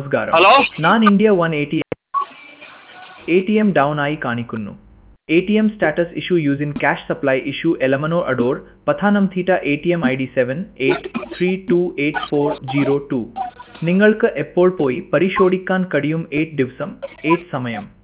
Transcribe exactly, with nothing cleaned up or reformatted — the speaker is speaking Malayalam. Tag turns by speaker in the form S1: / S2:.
S1: നമസ്കാരം.
S2: ഹലോ
S1: ഞാൻ India one eighty A T M down ആയി കാണിക്കുന്നു. A T M status issue using cash supply issue എലമനോ Adoor Pathanamthitta A T M I D seven eight three two eight four zero two. നിങ്ങൾക്ക് എപ്പോൾ പോയി പരിശോധിക്കാൻ കഴിയും? എയ്റ്റ് ദിവസം എയ്റ്റ് സമയം.